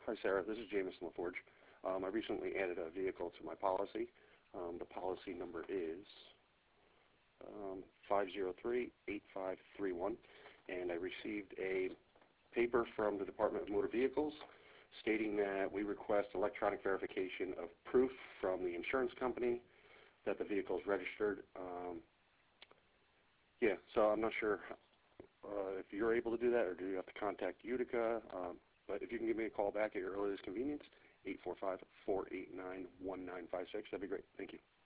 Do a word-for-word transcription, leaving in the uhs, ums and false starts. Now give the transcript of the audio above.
Hi, Sarah. This is Jameson LaForge. Um, I recently added a vehicle to my policy. Um, the policy number is um, five zero three, eight five three one, and I received a paper from the Department of Motor Vehicles stating that we request electronic verification of proof from the insurance company that the vehicle is registered. Um, yeah, so I'm not sure uh, if you're able to do that, or do you have to contact Utica? Um, but if you can give me a call back at your earliest convenience, eight four five, four eight nine, one nine five six, that'd be great. Thank you.